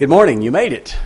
Good morning. You made it.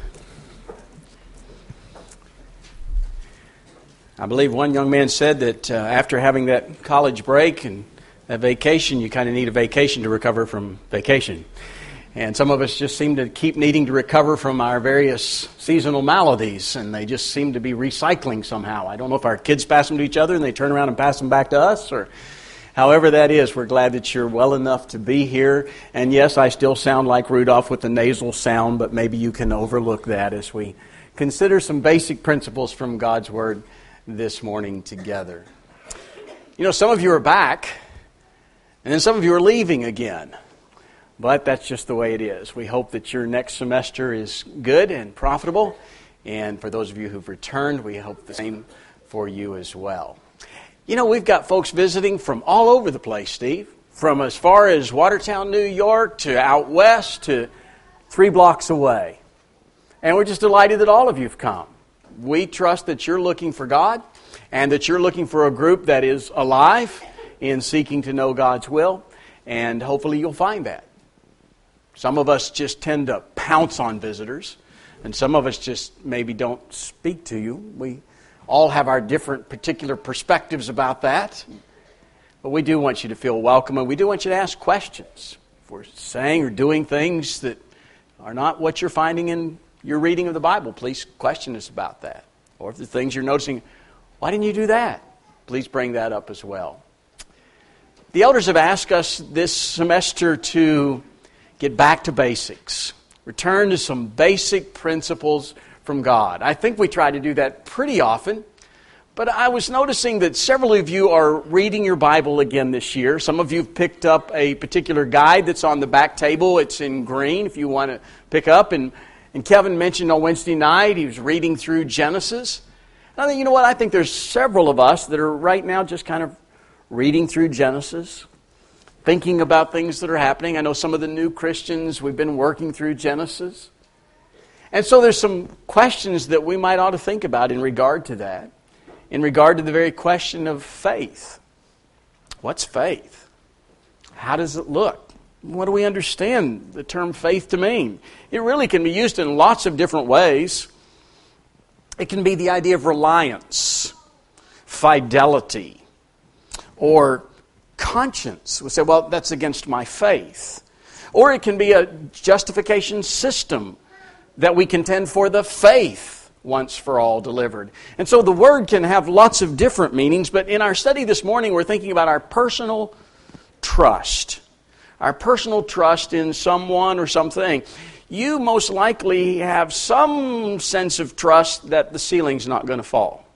I believe one young man said that after having that college break and that vacation, you kind of need a vacation to recover from vacation. And some of us just seem to keep needing to recover from our various seasonal maladies, and they just seem to be recycling somehow. I don't know if our kids pass them to each other and they turn around and pass them back to us, or however that is. We're glad that you're well enough to be here. And yes, I still sound like Rudolph with the nasal sound, but maybe you can overlook that as we consider some basic principles from God's Word this morning together. You know, some of you are back, and then some of you are leaving again. But that's just the way it is. We hope that your next semester is good and profitable. And for those of you who've returned, we hope the same for you as well. You know, we've got folks visiting from all over the place, Steve. From as far as Watertown, New York, to out west, to 3 blocks away. And we're just delighted that all of you have come. We trust that you're looking for God, and that you're looking for a group that is alive in seeking to know God's will. And hopefully you'll find that. Some of us just tend to pounce on visitors, and some of us just maybe don't speak to you. We all have our different particular perspectives about that. But we do want you to feel welcome, and we do want you to ask questions. If we're saying or doing things that are not what you're finding in your reading of the Bible, please question us about that. Or if the things you're noticing, why didn't you do that? Please bring that up as well. The elders have asked us this semester to get back to basics. Return to some basic principles from God. I think we try to do that pretty often. But I was noticing that several of you are reading your Bible again this year. Some of you have picked up a particular guide that's on the back table. It's in green if you want to pick up. And Kevin mentioned on Wednesday night he was reading through Genesis. And I think, you know what? I think there's several of us that are right now just kind of reading through Genesis, thinking about things that are happening. I know some of the new Christians, we've been working through Genesis. And so there's some questions that we might ought to think about in regard to that, in regard to the very question of faith. What's faith? How does it look? What do we understand the term faith to mean? It really can be used in lots of different ways. It can be the idea of reliance, fidelity, or conscience. We say, well, that's against my faith. Or it can be a justification system that we contend for the faith once for all delivered. And so the word can have lots of different meanings, but in our study this morning we're thinking about our personal trust. Our personal trust in someone or something. You most likely have some sense of trust that the ceiling's not going to fall.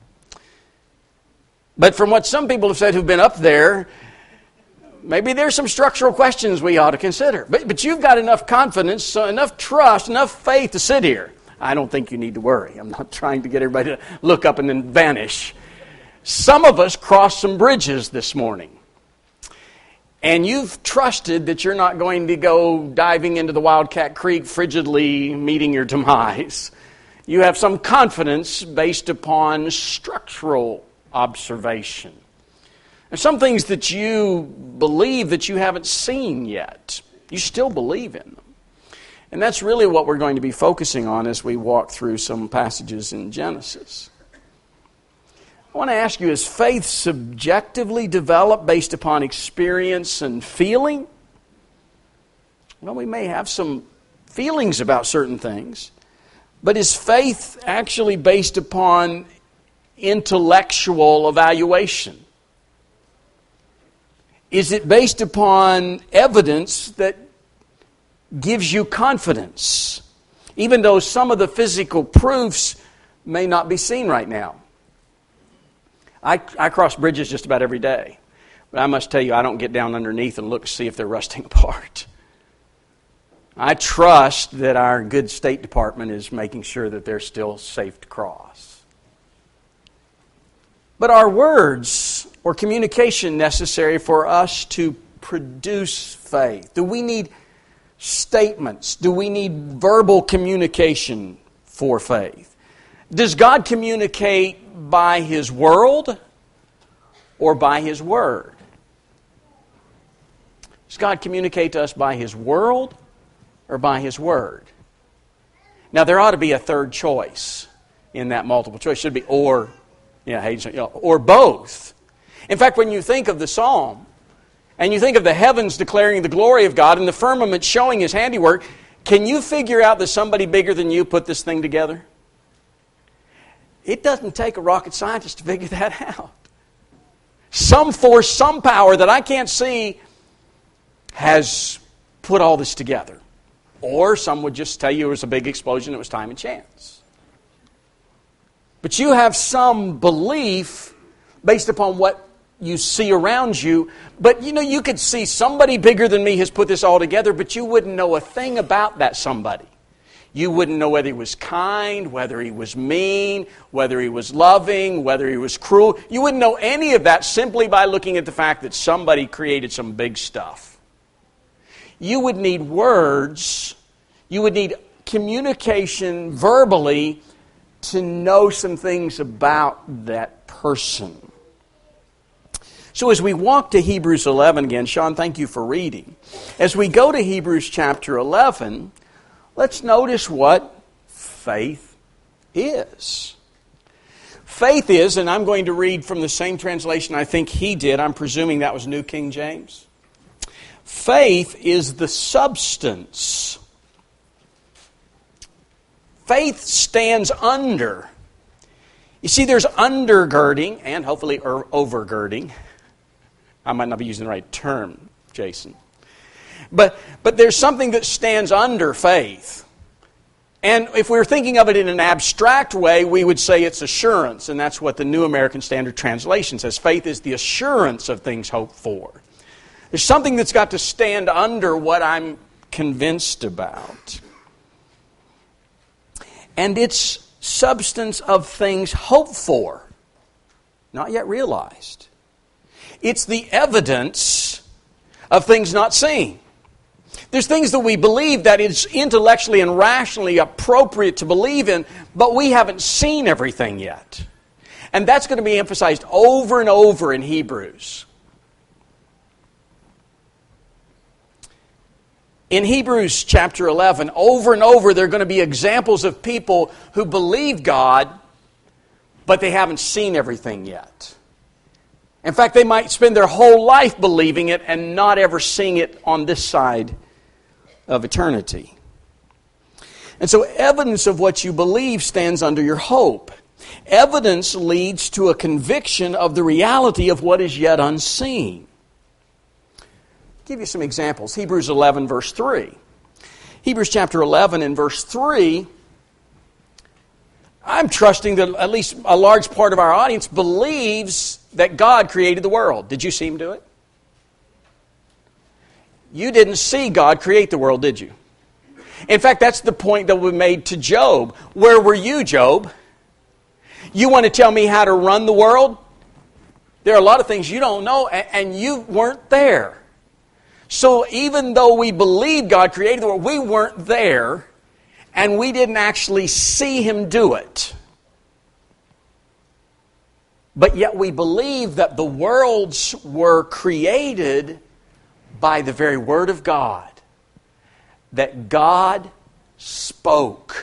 But from what some people have said who've been up there, maybe there's some structural questions we ought to consider. But you've got enough confidence, so enough trust, enough faith to sit here. I don't think you need to worry. I'm not trying to get everybody to look up and then vanish. Some of us crossed some bridges this morning. And you've trusted that you're not going to go diving into the Wildcat Creek frigidly meeting your demise. You have some confidence based upon structural observation. There's some things that you believe that you haven't seen yet. You still believe in them. And that's really what we're going to be focusing on as we walk through some passages in Genesis. I want to ask you, is faith subjectively developed based upon experience and feeling? Well, we may have some feelings about certain things, but is faith actually based upon intellectual evaluation? Is it based upon evidence that gives you confidence, even though some of the physical proofs may not be seen right now? I cross bridges just about every day, but I must tell you, I don't get down underneath and look to see if they're rusting apart. I trust that our good State Department is making sure that they're still safe to cross. But are words or communication necessary for us to produce faith? Do we need statements? Do we need verbal communication for faith? Does God communicate by His world or by His word? Does God communicate to us by His world or by His word? Now, there ought to be a third choice in that multiple choice. It should be or, or both. In fact, when you think of the psalm, and you think of the heavens declaring the glory of God and the firmament showing His handiwork, can you figure out that somebody bigger than you put this thing together? It doesn't take a rocket scientist to figure that out. Some force, some power that I can't see has put all this together. Or some would just tell you it was a big explosion, it was time and chance. But you have some belief based upon what you see around you. But you could see somebody bigger than me has put this all together, but you wouldn't know a thing about that somebody. You wouldn't know whether he was kind, whether he was mean, whether he was loving, whether he was cruel. You wouldn't know any of that simply by looking at the fact that somebody created some big stuff. You would need words, you would need communication verbally to know some things about that person. So as we walk to Hebrews 11 again, Sean, thank you for reading. As we go to Hebrews chapter 11, let's notice what faith is. Faith is, and I'm going to read from the same translation I think he did. I'm presuming that was New King James. Faith is the substance. Faith stands under. You see, there's undergirding and hopefully overgirding. I might not be using the right term, Jason. But there's something that stands under faith. And if we were thinking of it in an abstract way, we would say it's assurance. And that's what the New American Standard Translation says. Faith is the assurance of things hoped for. There's something that's got to stand under what I'm convinced about. And it's substance of things hoped for, not yet realized. It's the evidence of things not seen. There's things that we believe that is intellectually and rationally appropriate to believe in, but we haven't seen everything yet. And that's going to be emphasized over and over in Hebrews. In Hebrews chapter 11, over and over, there are going to be examples of people who believe God, but they haven't seen everything yet. In fact, they might spend their whole life believing it and not ever seeing it on this side of eternity. And so evidence of what you believe stands under your hope. Evidence leads to a conviction of the reality of what is yet unseen. I'll give you some examples. Hebrews 11, verse 3. Hebrews chapter 11 and verse 3, I'm trusting that at least a large part of our audience believes that God created the world. Did you see Him do it? You didn't see God create the world, did you? In fact, that's the point that we made to Job. Where were you, Job? You want to tell me how to run the world? There are a lot of things you don't know, and you weren't there. So even though we believe God created the world, we weren't there, and we didn't actually see Him do it. But yet we believe that the worlds were created by the very Word of God. That God spoke.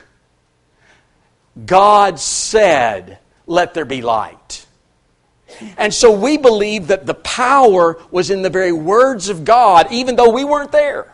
God said, "Let there be light." And so we believe that the power was in the very words of God, even though we weren't there.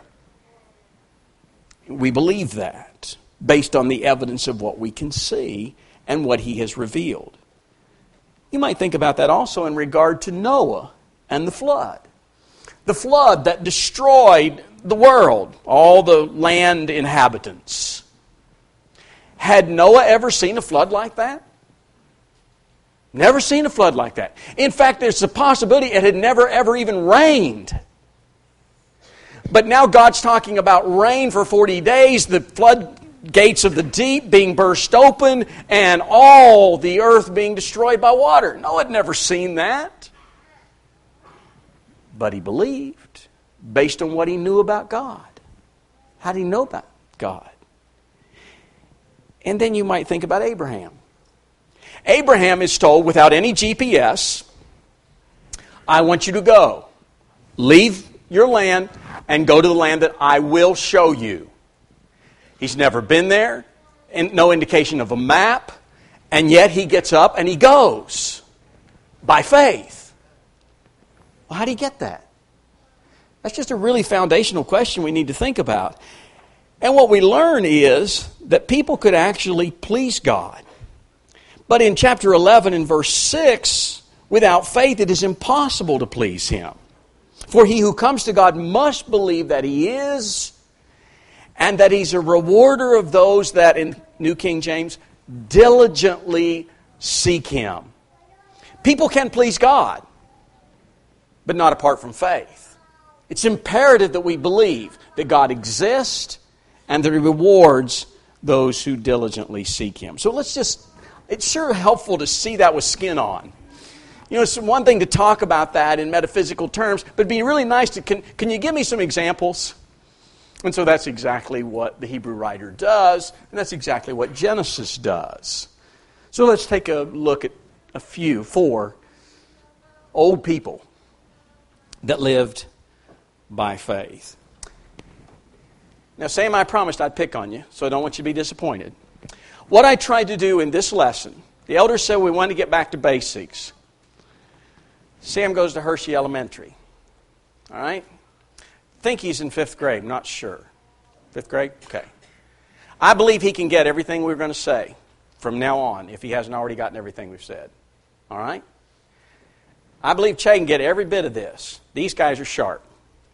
We believe that based on the evidence of what we can see and what He has revealed. You might think about that also in regard to Noah and the flood. The flood that destroyed the world, all the land inhabitants. Had Noah ever seen a flood like that? Never seen a flood like that. In fact, there's a possibility it had never ever even rained. But now God's talking about rain for 40 days, the floodgates of the deep being burst open, and all the earth being destroyed by water. Noah had never seen that. But he believed based on what he knew about God. How did he know about God? And then you might think about Abraham. Abraham is told without any GPS, I want you to go. Leave your land and go to the land that I will show you. He's never been there. no indication of a map, and yet he gets up and he goes by faith. Well, how do you get that? That's just a really foundational question we need to think about. And what we learn is that people could actually please God. But in chapter 11 and verse 6, without faith it is impossible to please Him. For he who comes to God must believe that He is, and that He's a rewarder of those that, in New King James, diligently seek Him. People can please God, but not apart from faith. It's imperative that we believe that God exists and that He rewards those who diligently seek Him. So it's sure helpful to see that with skin on. You know, it's one thing to talk about that in metaphysical terms, but it'd be really nice to, can you give me some examples? And so that's exactly what the Hebrew writer does, and that's exactly what Genesis does. So let's take a look at four old people that lived by faith. Now, Sam, I promised I'd pick on you, so I don't want you to be disappointed. What I tried to do in this lesson, the elders said we wanted to get back to basics. Sam goes to Hershey Elementary. All right? Think he's in 5th grade, not sure. 5th grade? Okay. I believe he can get everything we're going to say from now on, if he hasn't already gotten everything we've said. All right? I believe Che can get every bit of this. These guys are sharp.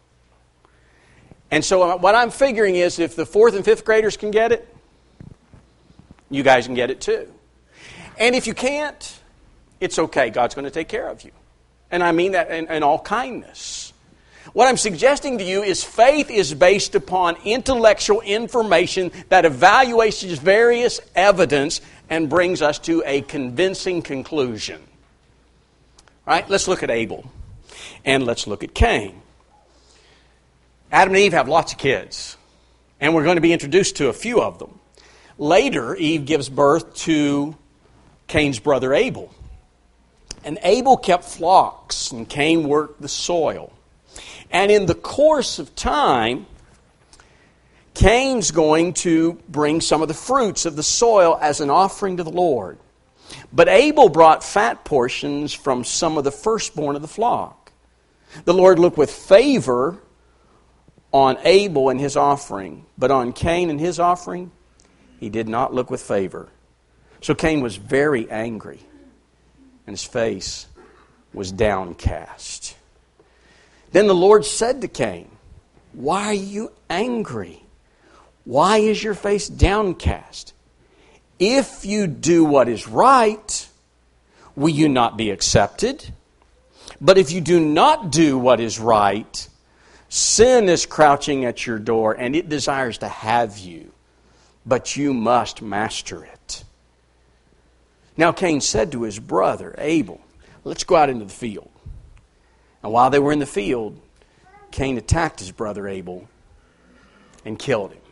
And so what I'm figuring is if the 4th and 5th graders can get it, you guys can get it too. And if you can't, it's okay. God's going to take care of you. And I mean that in all kindness. What I'm suggesting to you is faith is based upon intellectual information that evaluates various evidence and brings us to a convincing conclusion. All right, let's look at Abel. And let's look at Cain. Adam and Eve have lots of kids. And we're going to be introduced to a few of them. Later, Eve gives birth to Cain's brother Abel. And Abel kept flocks, and Cain worked the soil. And in the course of time, Cain's going to bring some of the fruits of the soil as an offering to the Lord. But Abel brought fat portions from some of the firstborn of the flock. The Lord looked with favor on Abel and his offering, but on Cain and his offering, He did not look with favor. So Cain was very angry, and his face was downcast. Then the Lord said to Cain, "Why are you angry? Why is your face downcast? If you do what is right, will you not be accepted? But if you do not do what is right, sin is crouching at your door, and it desires to have you, but you must master it." Now Cain said to his brother Abel, "Let's go out into the field." And while they were in the field, Cain attacked his brother Abel and killed him.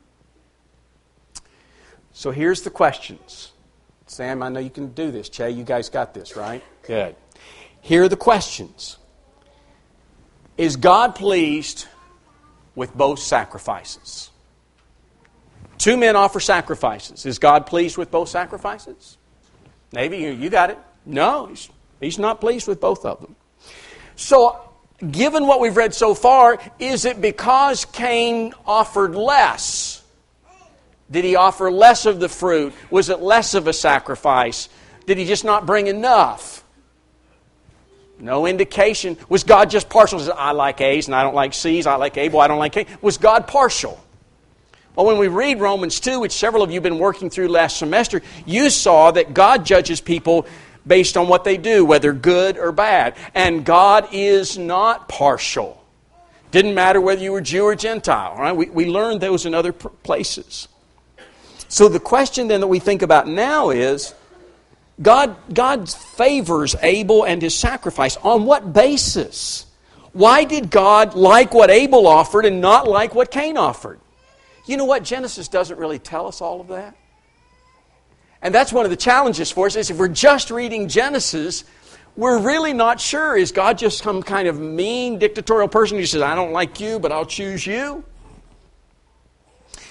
So here's the questions. Sam, I know you can do this. Che, you guys got this, right? Good. Here are the questions. Is God pleased with both sacrifices? Two men offer sacrifices. Is God pleased with both sacrifices? Maybe you got it. No, He's not pleased with both of them. So, given what we've read so far, is it because Cain offered less? Did he offer less of the fruit? Was it less of a sacrifice? Did he just not bring enough? No indication. Was God just partial? He said, I like A's and I don't like C's. I like Abel, I don't like Cain. Was God partial? Well, when we read Romans 2, which several of you have been working through last semester, you saw that God judges people based on what they do, whether good or bad. And God is not partial. Didn't matter whether you were Jew or Gentile. Right? We learned those in other places. So the question then that we think about now is, God favors Abel and his sacrifice. On what basis? Why did God like what Abel offered and not like what Cain offered? You know what? Genesis doesn't really tell us all of that. And that's one of the challenges for us, is if we're just reading Genesis, we're really not sure. Is God just some kind of mean, dictatorial person who says, I don't like you, but I'll choose you?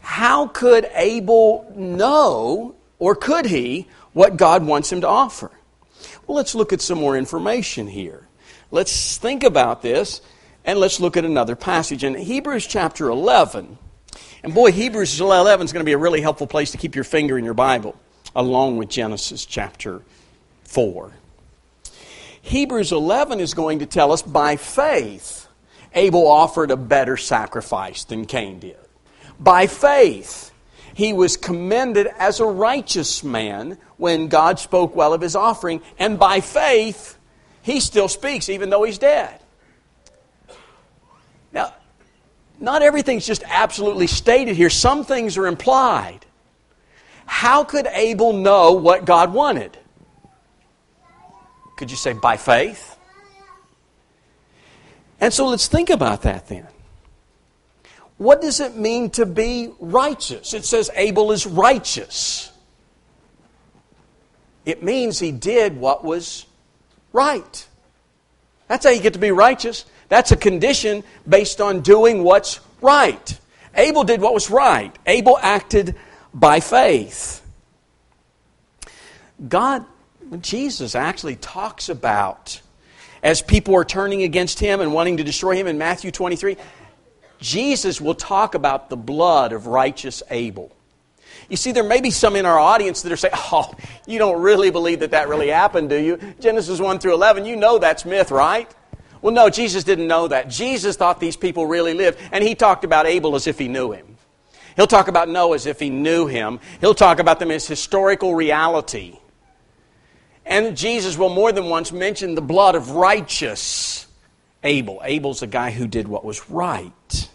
how could Abel know, or could he, what God wants him to offer? Well, let's look at some more information here. Let's think about this, and let's look at another passage in Hebrews chapter 11. And boy, Hebrews 11 is going to be a really helpful place to keep your finger in your Bible, along with Genesis chapter 4. Hebrews 11 is going to tell us, by faith, Abel offered a better sacrifice than Cain did. By faith, he was commended as a righteous man when God spoke well of his offering. And by faith, he still speaks even though he's dead. Now, not everything's just absolutely stated here. Some things are implied. How could Abel know what God wanted? Could you say by faith? And so let's think about that then. What does it mean to be righteous? It says Abel is righteous. It means he did what was right. That's how you get to be righteous. That's a condition based on doing what's right. Abel did what was right. Abel acted by faith. Jesus actually talks about, as people are turning against him and wanting to destroy him in Matthew 23, Jesus will talk about the blood of righteous Abel. You see, there may be some in our audience that are saying, oh, you don't really believe that really happened, do you? Genesis 1 through 11, you know that's myth, right? Well, no, Jesus didn't know that. Jesus thought these people really lived, and he talked about Abel as if he knew him. He'll talk about Noah as if he knew him. He'll talk about them as historical reality. And Jesus will more than once mention the blood of righteous Abel. Abel's a guy who did what was right.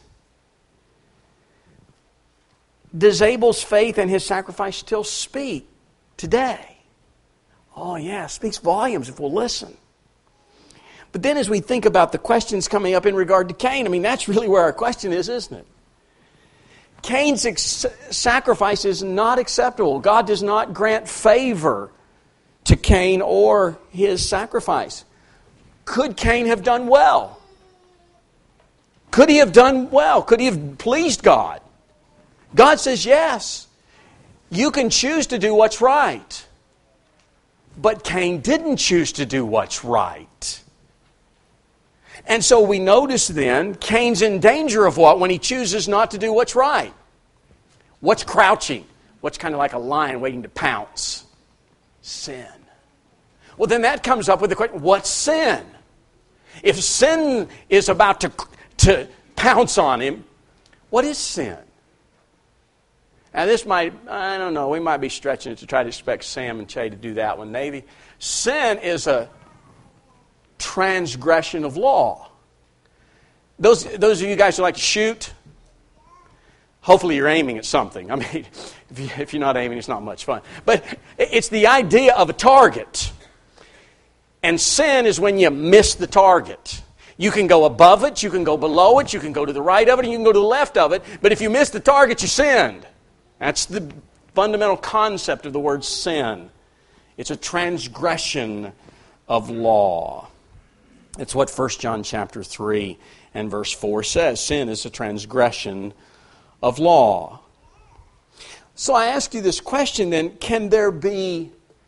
Does Abel's faith and his sacrifice still speak today? Oh yeah, it speaks volumes if we'll listen. But then as we think about the questions coming up in regard to Cain, that's really where our question is, isn't it? Cain's sacrifice is not acceptable. God does not grant favor to Cain or his sacrifice. Could Cain have done well? Could he have done well? Could he have pleased God? God says yes. You can choose to do what's right. But Cain didn't choose to do what's right. And so we notice then, Cain's in danger of what when he chooses not to do what's right? What's crouching? What's kind of like a lion waiting to pounce? Sin. Well, then that comes up with the question, what's sin? If sin is about to pounce on him, what is sin? Now this might, I don't know, we might be stretching it to try to expect Sam and Che to do that one, Navy. Sin is a transgression of law. Those of you guys who like to shoot, hopefully you're aiming at something. If you're not aiming, it's not much fun. But it's the idea of a target. And sin is when you miss the target. You can go above it, you can go below it, you can go to the right of it, and you can go to the left of it. But if you miss the target, you sinned. That's the fundamental concept of the word sin. It's a transgression of law. It's what 1 John chapter 3 and verse 4 says. Sin is a transgression of law. So I ask you this question then, can there be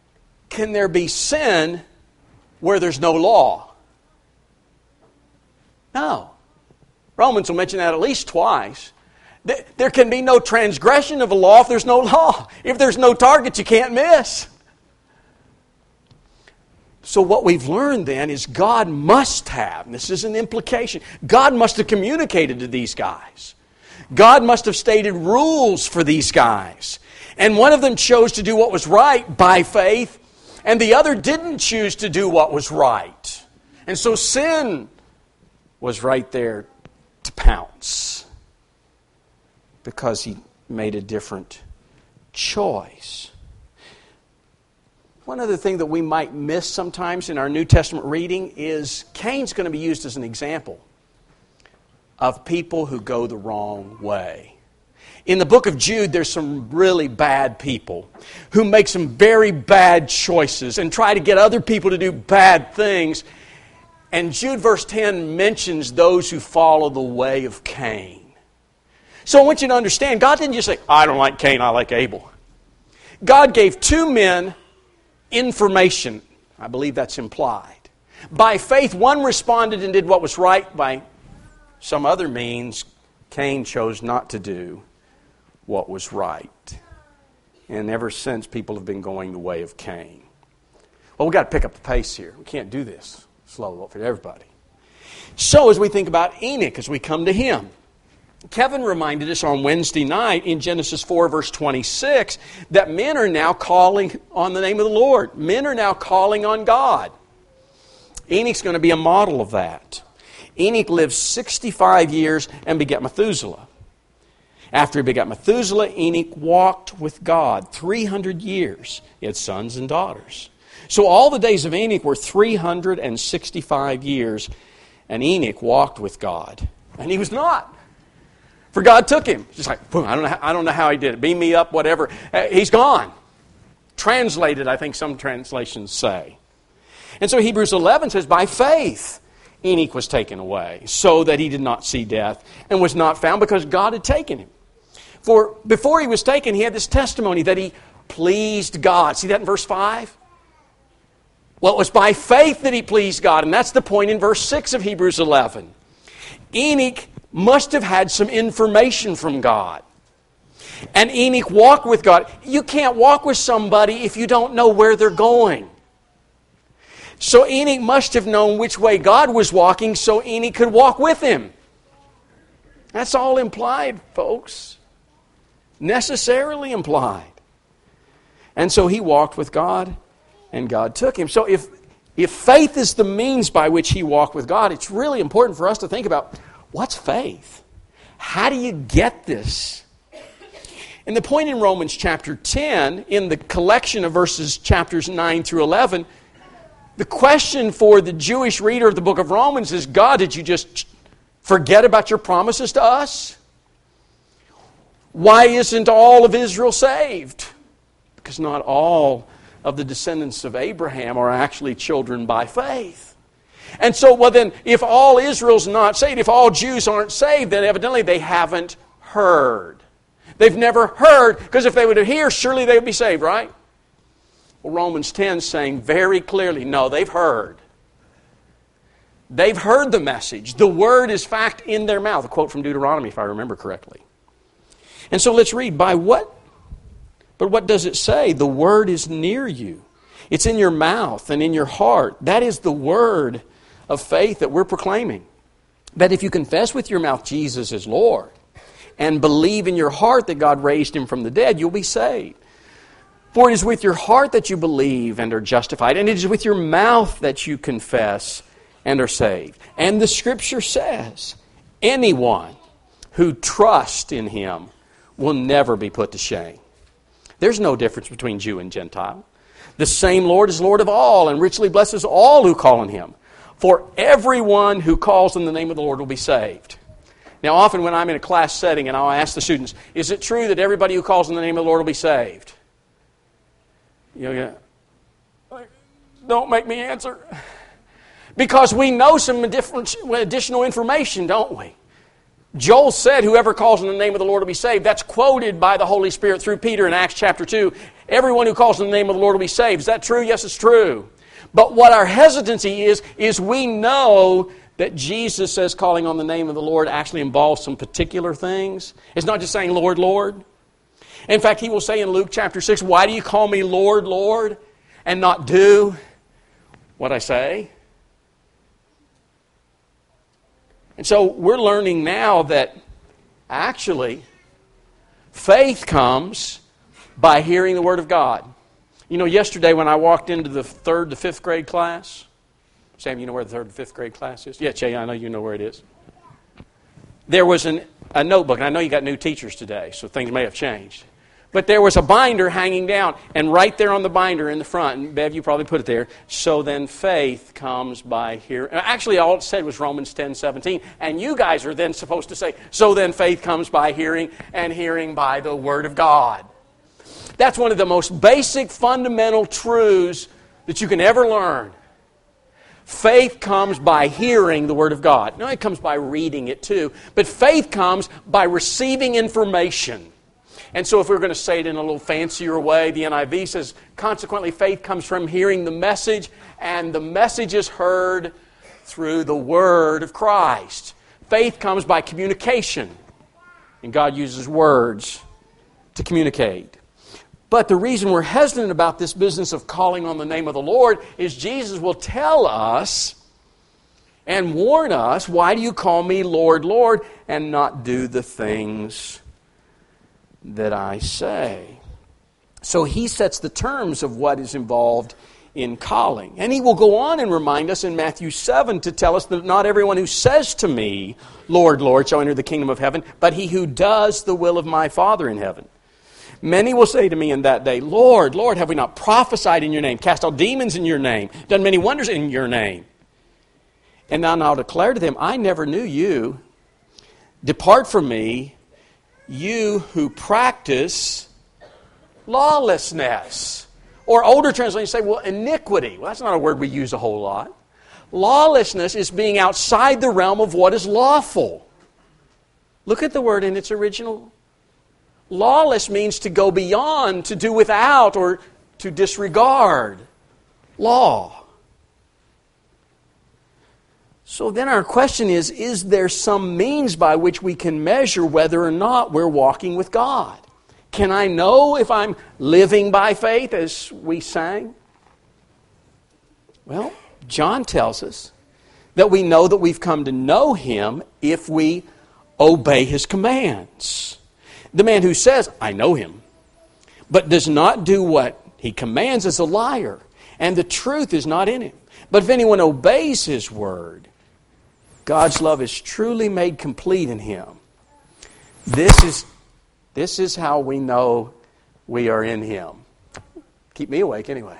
sin where there's no law? No. Romans will mention that at least twice. There can be no transgression of a law if there's no law. If there's no target, you can't miss. So what we've learned then is God must have, and this is an implication, God must have communicated to these guys. God must have stated rules for these guys. And one of them chose to do what was right by faith, and the other didn't choose to do what was right. And so sin was right there to pounce because he made a different choice. One other thing that we might miss sometimes in our New Testament reading is Cain's going to be used as an example of people who go the wrong way. In the book of Jude, there's some really bad people who make some very bad choices and try to get other people to do bad things. And Jude verse 10 mentions those who follow the way of Cain. So I want you to understand, God didn't just say, I don't like Cain, I like Abel. God gave two men information. I believe that's implied. By faith, one responded and did what was right. By some other means, Cain chose not to do what was right. And ever since, people have been going the way of Cain. Well, we've got to pick up the pace here. We can't do this slow for everybody. So as we think about Enoch, as we come to him, Kevin reminded us on Wednesday night in Genesis 4, verse 26, that men are now calling on the name of the Lord. Men are now calling on God. Enoch's going to be a model of that. Enoch lived 65 years and begat Methuselah. After he begat Methuselah, Enoch walked with God 300 years. He had sons and daughters. So all the days of Enoch were 365 years, and Enoch walked with God. And he was not. For God took him. Just like, boom, I don't know how he did it. Beam me up, whatever. He's gone. Translated, I think some translations say. And so Hebrews 11 says, by faith Enoch was taken away, so that he did not see death, and was not found because God had taken him. For before he was taken, he had this testimony that he pleased God. See that in verse 5? Well, it was by faith that he pleased God, and that's the point in verse 6 of Hebrews 11. Enoch must have had some information from God. And Enoch walked with God. You can't walk with somebody if you don't know where they're going. So Enoch must have known which way God was walking so Enoch could walk with him. That's all implied, folks. Necessarily implied. And so he walked with God, and God took him. So if faith is the means by which he walked with God, it's really important for us to think about, what's faith? How do you get this? And the point in Romans chapter 10, in the collection of verses chapters 9 through 11, the question for the Jewish reader of the book of Romans is, God, did you just forget about your promises to us? Why isn't all of Israel saved? Because not all of the descendants of Abraham are actually children by faith. And so, well then, if all Israel's not saved, if all Jews aren't saved, then evidently they haven't heard. They've never heard, because if they would hear, surely they would be saved, right? Well, Romans 10 is saying very clearly, no, they've heard. They've heard the message. The word is fact in their mouth. A quote from Deuteronomy, if I remember correctly. And so let's read, by what? But what does it say? The word is near you. It's in your mouth and in your heart. That is the word of faith that we're proclaiming. That if you confess with your mouth Jesus is Lord and believe in your heart that God raised him from the dead, you'll be saved. For it is with your heart that you believe and are justified, and it is with your mouth that you confess and are saved. And the Scripture says, anyone who trusts in him will never be put to shame. There's no difference between Jew and Gentile. The same Lord is Lord of all, and richly blesses all who call on him. For everyone who calls on the name of the Lord will be saved. Now, often when I'm in a class setting and I'll ask the students, is it true that everybody who calls on the name of the Lord will be saved? You know, don't make me answer. Because we know some additional information, don't we? Joel said, whoever calls on the name of the Lord will be saved. That's quoted by the Holy Spirit through Peter in Acts chapter 2. Everyone who calls on the name of the Lord will be saved. Is that true? Yes, it's true. But what our hesitancy is we know that Jesus says calling on the name of the Lord actually involves some particular things. It's not just saying, Lord, Lord. In fact, he will say in Luke chapter 6, why do you call me Lord, Lord, and not do what I say? And so we're learning now that actually faith comes by hearing the Word of God. You know, yesterday when I walked into the 3rd to 5th grade class, Sam, you know where the 3rd to 5th grade class is? Yeah, Jay, I know you know where it is. There was a notebook, and I know you got new teachers today, so things may have changed. But there was a binder hanging down, and right there on the binder in the front, and Bev, you probably put it there, so then faith comes by hearing. Actually, all it said was Romans 10:17, and you guys are then supposed to say, so then faith comes by hearing, and hearing by the Word of God. That's one of the most basic fundamental truths that you can ever learn. Faith comes by hearing the Word of God. No, it comes by reading it too. But faith comes by receiving information. And so if we're going to say it in a little fancier way, the NIV says, consequently, faith comes from hearing the message, and the message is heard through the Word of Christ. Faith comes by communication, and God uses words to communicate. But the reason we're hesitant about this business of calling on the name of the Lord is Jesus will tell us and warn us, why do you call me Lord, Lord, and not do the things that I say? So He sets the terms of what is involved in calling. And He will go on and remind us in Matthew 7 to tell us that not everyone who says to me, Lord, Lord, shall enter the kingdom of heaven, but he who does the will of my Father in heaven. Many will say to me in that day, Lord, Lord, have we not prophesied in your name, cast out demons in your name, done many wonders in your name? And then I'll declare to them, I never knew you. Depart from me, you who practice lawlessness. Or older translations say, well, iniquity. Well, that's not a word we use a whole lot. Lawlessness is being outside the realm of what is lawful. Look at the word in its original. Lawless means to go beyond, to do without, or to disregard law. So then our question is there some means by which we can measure whether or not we're walking with God? Can I know if I'm living by faith, as we sang? Well, John tells us that we know that we've come to know Him if we obey His commands. The man who says, I know Him, but does not do what He commands is a liar, and the truth is not in him. But if anyone obeys His word, God's love is truly made complete in him. This is how we know we are in Him. Keep me awake anyway.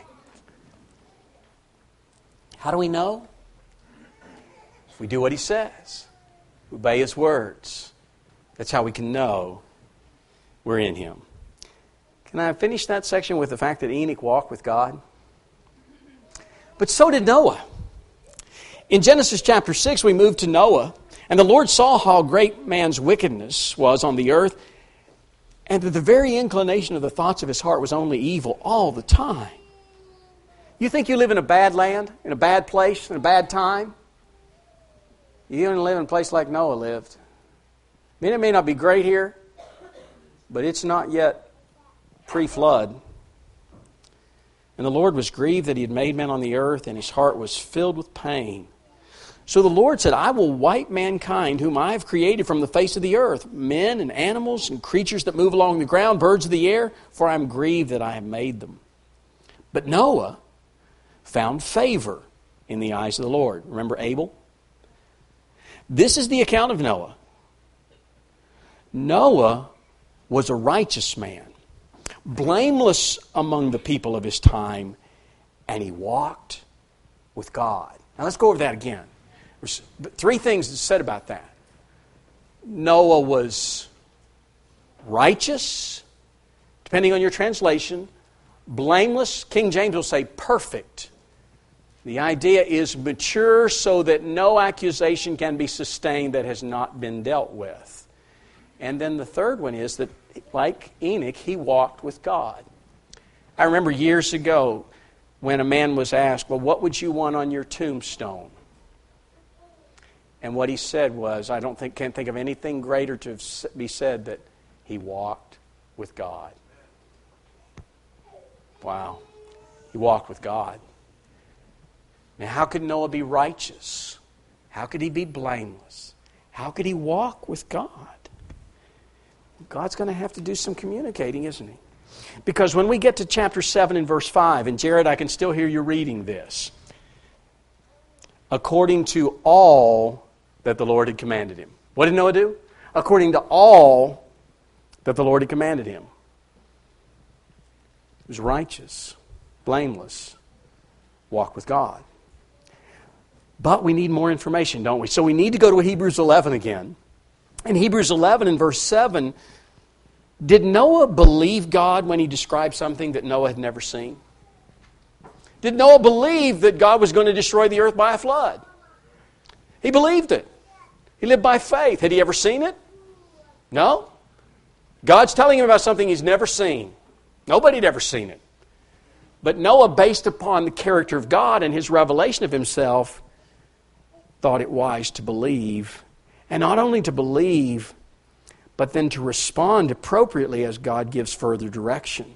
How do we know? If we do what He says, obey His words. That's how we can know we're in Him. Can I finish that section with the fact that Enoch walked with God? But so did Noah. In Genesis chapter 6, we move to Noah, and the Lord saw how great man's wickedness was on the earth, and that the very inclination of the thoughts of his heart was only evil all the time. You think you live in a bad land, in a bad place, in a bad time? You don't live in a place like Noah lived. I mean, it may not be great here, but it's not yet pre-flood. And the Lord was grieved that He had made man on the earth, and His heart was filled with pain. So the Lord said, I will wipe mankind whom I have created from the face of the earth, men and animals and creatures that move along the ground, birds of the air, for I am grieved that I have made them. But Noah found favor in the eyes of the Lord. Remember Abel? This is the account of Noah. Noah was a righteous man, blameless among the people of his time, and he walked with God. Now let's go over that again. There's three things said about that. Noah was righteous, depending on your translation, blameless. King James will say perfect. The idea is mature so that no accusation can be sustained that has not been dealt with. And then the third one is that, like Enoch, he walked with God. I remember years ago when a man was asked, well, what would you want on your tombstone? And what he said was, can't think of anything greater to be said that he walked with God. Wow. He walked with God. Now, how could Noah be righteous? How could he be blameless? How could he walk with God? God's going to have to do some communicating, isn't He? Because when we get to chapter 7 and verse 5, and Jared, I can still hear you reading this. According to all that the Lord had commanded him. What did Noah do? According to all that the Lord had commanded him. He was righteous, blameless, walk with God. But we need more information, don't we? So we need to go to Hebrews 11 again. In Hebrews 11 and verse 7, did Noah believe God when he described something that Noah had never seen? Did Noah believe that God was going to destroy the earth by a flood? He believed it. He lived by faith. Had he ever seen it? No. God's telling him about something he's never seen. Nobody had ever seen it. But Noah, based upon the character of God and his revelation of himself, thought it wise to believe. And not only to believe, but then to respond appropriately as God gives further direction.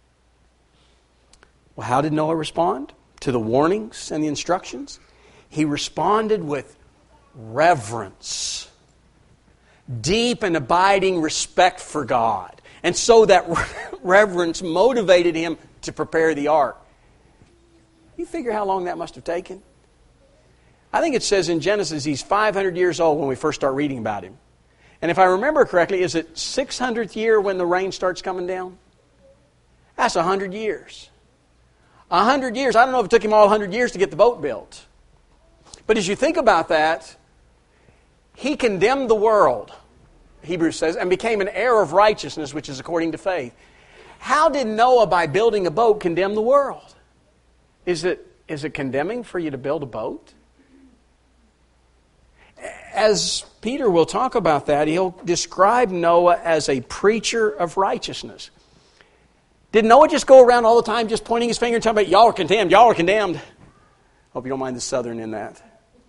Well, how did Noah respond to the warnings and the instructions? He responded with reverence, deep and abiding respect for God. And so that reverence motivated him to prepare the ark. You figure how long that must have taken? I think it says in Genesis he's 500 years old when we first start reading about him. And if I remember correctly, is it 600th year when the rain starts coming down? That's 100 years. 100 years. I don't know if it took him all 100 years to get the boat built. But as you think about that, he condemned the world, Hebrews says, and became an heir of righteousness, which is according to faith. How did Noah, by building a boat, condemn the world? Is it condemning for you to build a boat? As Peter will talk about that, he'll describe Noah as a preacher of righteousness. Did Noah just go around all the time just pointing his finger and telling about, y'all are condemned, y'all are condemned? Hope you don't mind the southern in that.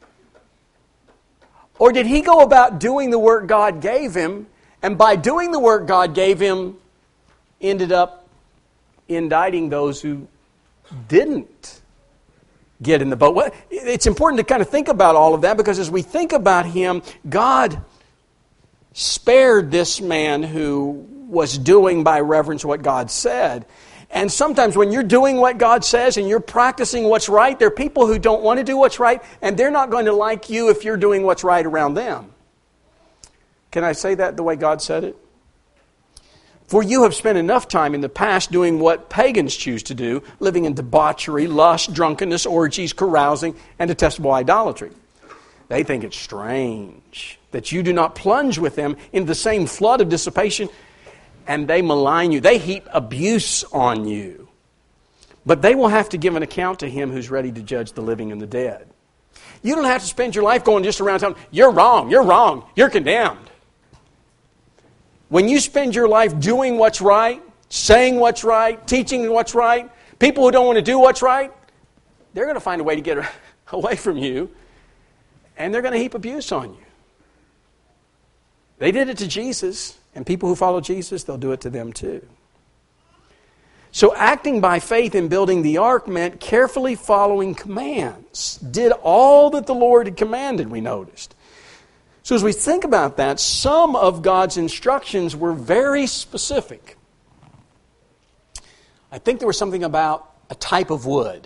Or did he go about doing the work God gave him, and by doing the work God gave him, ended up indicting those who didn't get in the boat? Well, it's important to kind of think about all of that, because as we think about him, God spared this man who was doing by reverence what God said. And sometimes when you're doing what God says and you're practicing what's right, there are people who don't want to do what's right, and they're not going to like you if you're doing what's right around them. Can I say that the way God said it? For you have spent enough time in the past doing what pagans choose to do, living in debauchery, lust, drunkenness, orgies, carousing, and detestable idolatry. They think it's strange that you do not plunge with them in the same flood of dissipation, and they malign you. They heap abuse on you. But they will have to give an account to him who's ready to judge the living and the dead. You don't have to spend your life going just around telling, you're wrong, you're condemned. When you spend your life doing what's right, saying what's right, teaching what's right, people who don't want to do what's right, they're going to find a way to get away from you, and they're going to heap abuse on you. They did it to Jesus. And people who follow Jesus, they'll do it to them too. So acting by faith in building the ark meant carefully following commands. Did all that the Lord had commanded, we noticed. So as we think about that, some of God's instructions were very specific. I think there was something about a type of wood.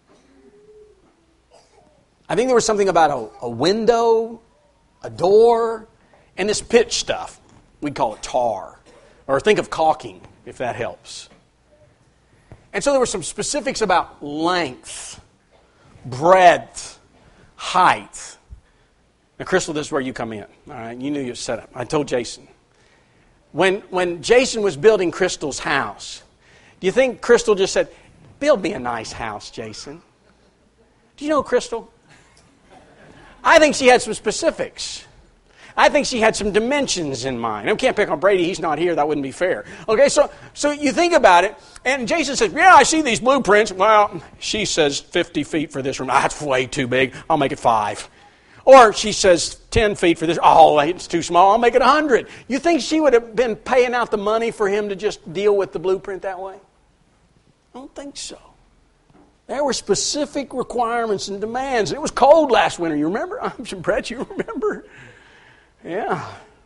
I think there was something about a window, a door, and this pitch stuff. We'd call it tar. Or think of caulking, if that helps. And so there were some specifics about length, breadth, height. Now, Crystal, this is where you come in. All right, you knew your setup. I told Jason. When Jason was building Crystal's house, do you think Crystal just said, build me a nice house, Jason? Do you know Crystal? I think she had some specifics. I think she had some dimensions in mind. I can't pick on Brady. He's not here. That wouldn't be fair. Okay, so you think about it, and Jason says, yeah, I see these blueprints. Well, she says 50 feet for this room. That's way too big. I'll make it 5. Or she says 10 feet for this. Oh, it's too small. I'll make it 100. You think she would have been paying out the money for him to just deal with the blueprint that way? I don't think so. There were specific requirements and demands. It was cold last winter. You remember? I'm sure, Brett, you remember? Yeah.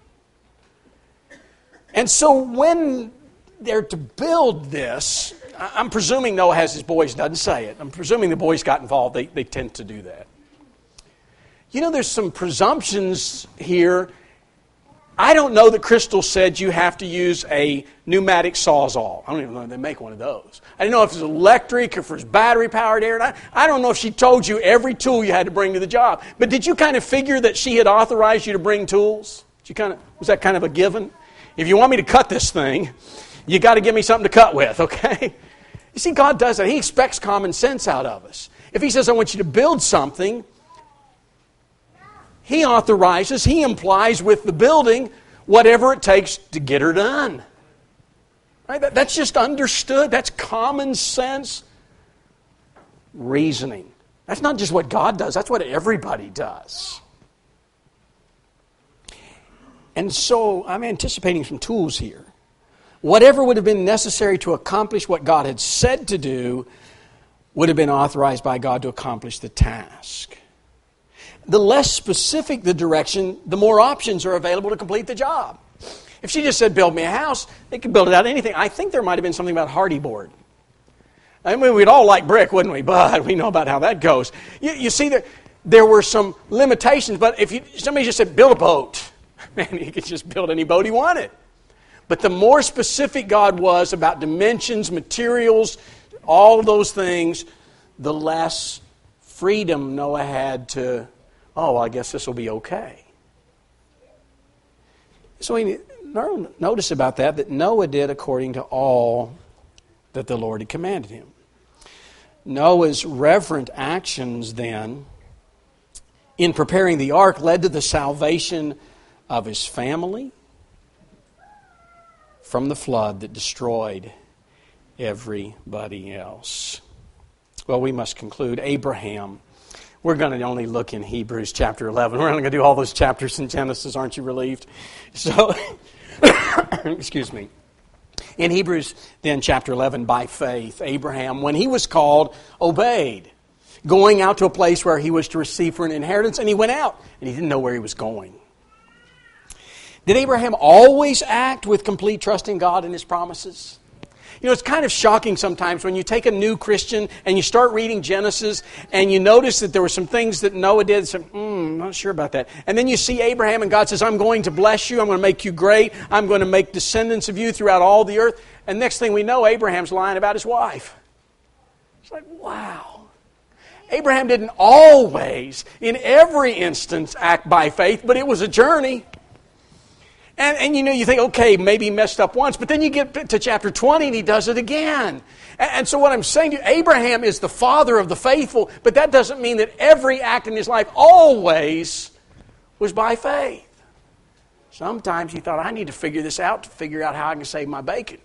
And so when they're to build this, I'm presuming Noah has his boys, doesn't say it. I'm presuming the boys got involved. They tend to do that. You know, there's some presumptions here. I don't know that Crystal said you have to use a pneumatic Sawzall. I don't even know if they make one of those. I don't know if it's electric or if it's battery-powered air. I don't know if she told you every tool you had to bring to the job. But did you kind of figure that she had authorized you to bring tools? Was that kind of a given? If you want me to cut this thing, you got to give me something to cut with, okay? You see, God does that. He expects common sense out of us. If He says, I want you to build something, He authorizes, He implies with the building whatever it takes to get her done. Right? That's just understood. That's common sense reasoning. That's not just what God does. That's what everybody does. And so I'm anticipating some tools here. Whatever would have been necessary to accomplish what God had said to do would have been authorized by God to accomplish the task. The less specific the direction, the more options are available to complete the job. If she just said, build me a house, they could build it out of anything. I think there might have been something about hardy board. I mean, we'd all like brick, wouldn't we? But we know about how that goes. You see, there were some limitations, but if somebody just said, build a boat, man, he could just build any boat he wanted. But the more specific God was about dimensions, materials, all of those things, the less freedom Noah had to, I guess this will be okay. So we notice about that Noah did according to all that the Lord had commanded him. Noah's reverent actions then in preparing the ark led to the salvation of his family from the flood that destroyed everybody else. Well, we must conclude. Abraham. We're going to only look in Hebrews chapter 11. We're only going to do all those chapters in Genesis. Aren't you relieved? So, excuse me. In Hebrews then chapter 11, by faith, Abraham, when he was called, obeyed, going out to a place where he was to receive for an inheritance, and he went out, and he didn't know where he was going. Did Abraham always act with complete trust in God and His promises? You know, it's kind of shocking sometimes when you take a new Christian and you start reading Genesis and you notice that there were some things that Noah did. So, I'm not sure about that. And then you see Abraham and God says, I'm going to bless you. I'm going to make you great. I'm going to make descendants of you throughout all the earth. And next thing we know, Abraham's lying about his wife. It's like, wow. Abraham didn't always, in every instance, act by faith, but it was a journey. And you think, okay, maybe he messed up once, but then you get to chapter 20 and he does it again. And so what I'm saying to you, Abraham is the father of the faithful, but that doesn't mean that every act in his life always was by faith. Sometimes he thought, I need to figure this out to figure out how I can save my bacon.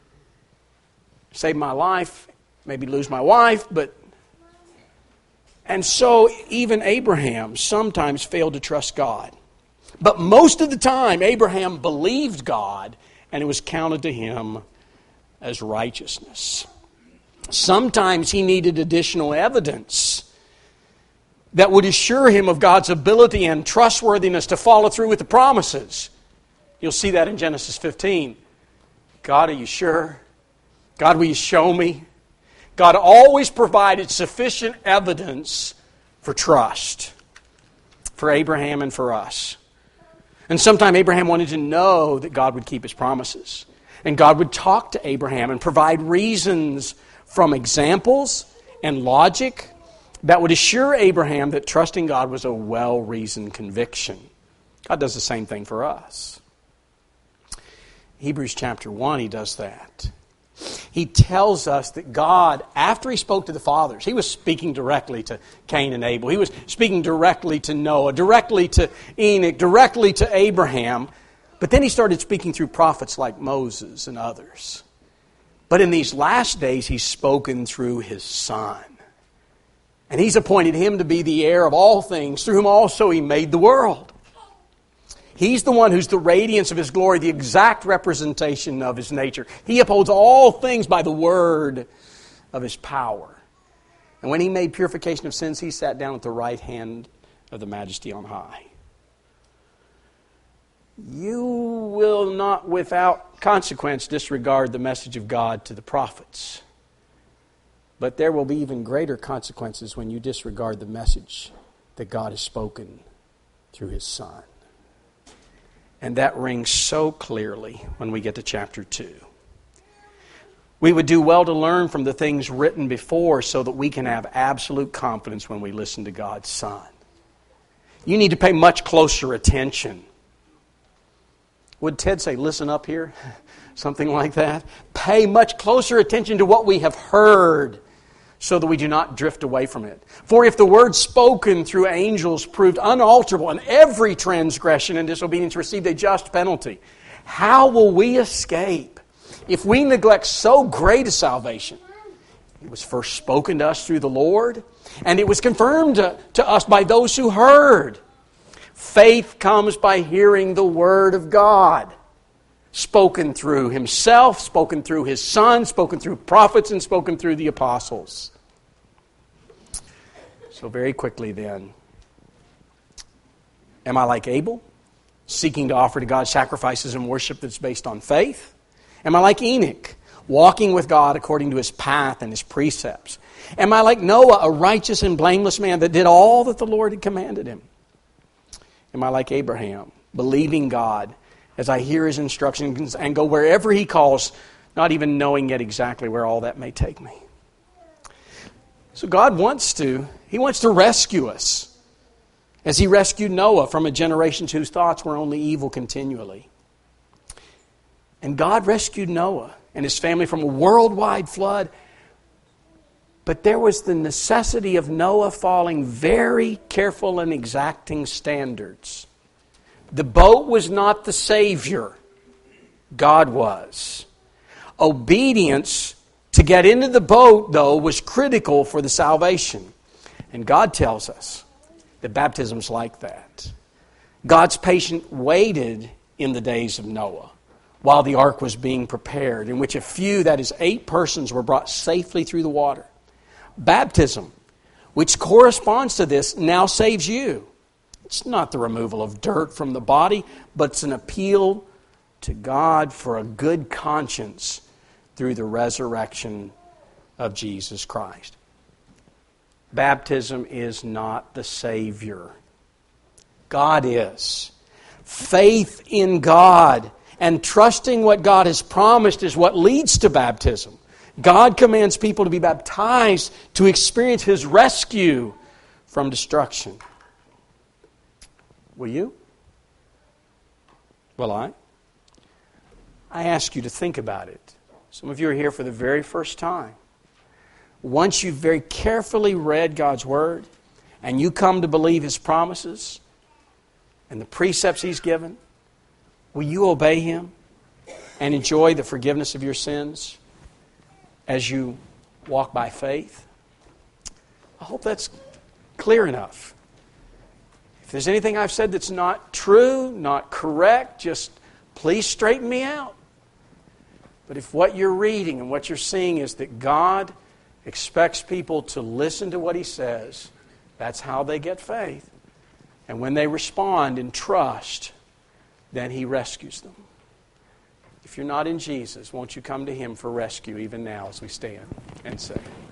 Save my life, maybe lose my wife, but... And so even Abraham sometimes failed to trust God. But most of the time, Abraham believed God, and it was counted to him as righteousness. Sometimes he needed additional evidence that would assure him of God's ability and trustworthiness to follow through with the promises. You'll see that in Genesis 15. God, are you sure? God, will you show me? God always provided sufficient evidence for trust for Abraham and for us. And sometime Abraham wanted to know that God would keep His promises. And God would talk to Abraham and provide reasons from examples and logic that would assure Abraham that trusting God was a well-reasoned conviction. God does the same thing for us. Hebrews chapter 1, He does that. He tells us that God, after He spoke to the fathers, He was speaking directly to Cain and Abel. He was speaking directly to Noah, directly to Enoch, directly to Abraham. But then He started speaking through prophets like Moses and others. But in these last days, He's spoken through His Son. And He's appointed Him to be the heir of all things, through whom also He made the world. He's the one who's the radiance of His glory, the exact representation of His nature. He upholds all things by the word of His power. And when He made purification of sins, He sat down at the right hand of the Majesty on high. You will not without consequence disregard the message of God to the prophets. But there will be even greater consequences when you disregard the message that God has spoken through His Son. And that rings so clearly when we get to chapter 2. We would do well to learn from the things written before so that we can have absolute confidence when we listen to God's Son. You need to pay much closer attention Would Ted say, listen up here? Something like that. Pay much closer attention to what we have heard, so that we do not drift away from it. For if the word spoken through angels proved unalterable, and every transgression and disobedience received a just penalty, how will we escape if we neglect so great a salvation? It was first spoken to us through the Lord, and it was confirmed to us by those who heard. Faith comes by hearing the Word of God, spoken through Himself, spoken through His Son, spoken through prophets, and spoken through the apostles. So very quickly then, am I like Abel, seeking to offer to God sacrifices and worship that's based on faith? Am I like Enoch, walking with God according to his path and his precepts? Am I like Noah, a righteous and blameless man that did all that the Lord had commanded him? Am I like Abraham, believing God as I hear His instructions and go wherever He calls, not even knowing yet exactly where all that may take me? So God wants to rescue us, as He rescued Noah from a generation whose thoughts were only evil continually. And God rescued Noah and his family from a worldwide flood. But there was the necessity of Noah following very careful and exacting standards. The boat was not the Savior. God was. Obedience to get into the boat, though, was critical for the salvation. And God tells us that baptism's like that. God's patient waited in the days of Noah while the ark was being prepared, in which a few, that is 8 persons, were brought safely through the water. Baptism, which corresponds to this, now saves you. It's not the removal of dirt from the body, but it's an appeal to God for a good conscience through the resurrection of Jesus Christ. Baptism is not the Savior. God is. Faith in God and trusting what God has promised is what leads to baptism. God commands people to be baptized to experience His rescue from destruction. Will you? Will I? I ask you to think about it. Some of you are here for the very first time. Once you've very carefully read God's Word and you come to believe His promises and the precepts He's given, will you obey Him and enjoy the forgiveness of your sins as you walk by faith? I hope that's clear enough. If there's anything I've said that's not true, not correct, just please straighten me out. But if what you're reading and what you're seeing is that God expects people to listen to what He says, that's how they get faith. And when they respond in trust, then He rescues them. If you're not in Jesus, won't you come to Him for rescue even now as we stand and say.